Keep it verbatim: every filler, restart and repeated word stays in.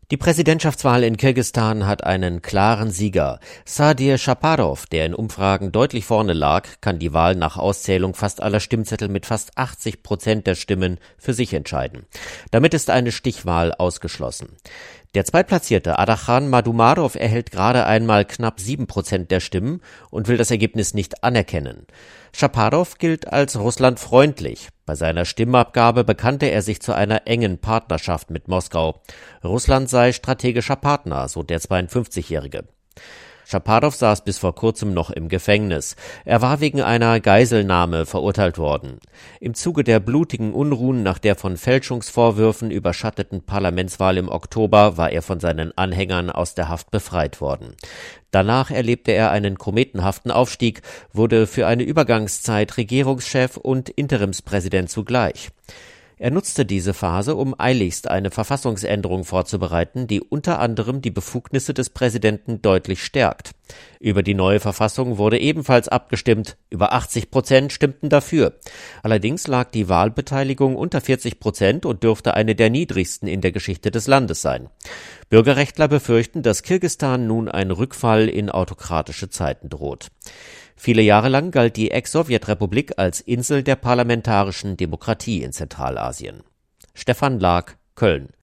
Die Präsidentschaftswahl in Kirgisistan hat einen klaren Sieger. Sadir Japarov, der in Umfragen deutlich vorne lag, kann die Wahl nach Auszählung fast aller Stimmzettel mit fast achtzig Prozent der Stimmen für sich entscheiden. Damit ist eine Stichwahl ausgeschlossen. Der Zweitplatzierte Adachan Madumarov erhält gerade einmal knapp sieben Prozent der Stimmen und will das Ergebnis nicht anerkennen. Japarov gilt als russlandfreundlich. Bei seiner Stimmabgabe bekannte er sich zu einer engen Partnerschaft mit Moskau. Russland sei strategischer Partner, so der zweiundfünfzigjährige. Japarov saß bis vor kurzem noch im Gefängnis. Er war wegen einer Geiselnahme verurteilt worden. Im Zuge der blutigen Unruhen nach der von Fälschungsvorwürfen überschatteten Parlamentswahl im Oktober war er von seinen Anhängern aus der Haft befreit worden. Danach erlebte er einen kometenhaften Aufstieg, wurde für eine Übergangszeit Regierungschef und Interimspräsident zugleich. Er nutzte diese Phase, um eiligst eine Verfassungsänderung vorzubereiten, die unter anderem die Befugnisse des Präsidenten deutlich stärkt. Über die neue Verfassung wurde ebenfalls abgestimmt. Über achtzig Prozent stimmten dafür. Allerdings lag die Wahlbeteiligung unter vierzig Prozent und dürfte eine der niedrigsten in der Geschichte des Landes sein. Bürgerrechtler befürchten, dass Kirgisistan nun ein Rückfall in autokratische Zeiten droht. Viele Jahre lang galt die Ex-Sowjetrepublik als Insel der parlamentarischen Demokratie in Zentralasien. Stefan Lag, Köln.